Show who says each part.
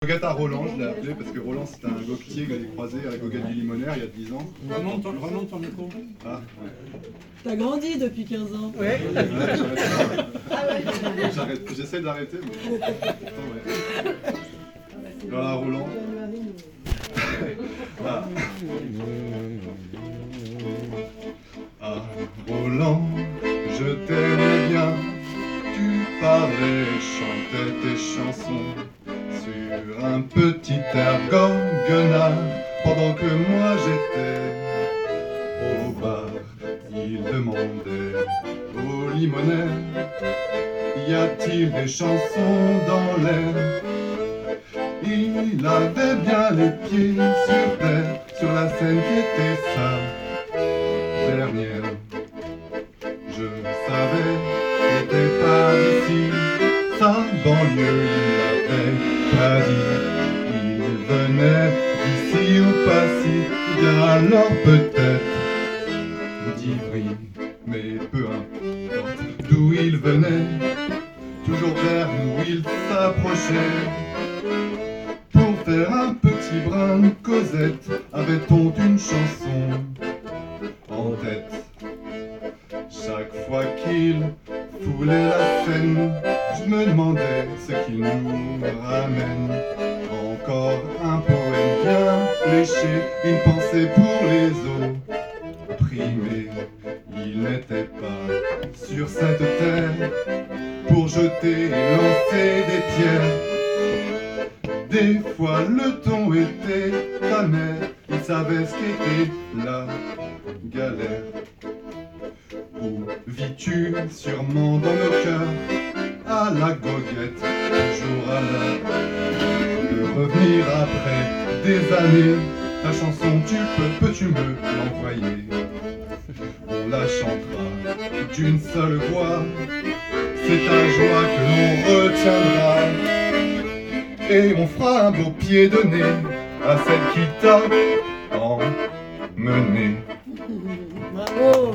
Speaker 1: Goguette à Roland, je l'ai appelé parce que Roland c'était un goguetier que j'ai croisé à la Goguette du Limonaire il y a 10 ans.
Speaker 2: Remonte ton micro.
Speaker 1: Ah, ouais.
Speaker 3: T'as grandi depuis 15 ans.
Speaker 2: Ouais.
Speaker 1: J'essaie d'arrêter, mais pourtant, ouais. Voilà, Roland. Ah. Ah, Roland, je t'aimais bien. Tu parlais, chantais tes chansons sur un petit air goguenard pendant que moi j'étais au bar. Il demandait au limonaire: y a-t-il des chansons dans l'air? Il avait bien les pieds sur terre, sur la scène qui était sa dernière. Je savais qu'il n'était pas d'ici, sa banlieue il l'avait pas dit. Il venait d'ici au Passy, bien alors peut-être d'Ivry, mais peu importe d'où il venait, toujours vers nous il s'approchait. Pour faire un petit brin de causette, avait-on une chanson en tête? Chaque fois qu'il foulait la scène, je me demandais ce qu'il nous ramène. Encore un poème bien léché, une pensée pour les opprimés. Il n'était pas sur cette terre pour jeter et lancer des pierres. Des fois le ton était amer, il savait ce qu'était la galère. Où vis-tu? Sûrement dans nos cœurs, à la goguette, toujours à l'heure. De revenir après des années, ta chanson peux-tu me l'envoyer? On la chantera d'une seule voix, c'est ta joie que l'on retiendra. Et on fera un beau pied de nez à celle qui t'a emmené.
Speaker 3: Bravo.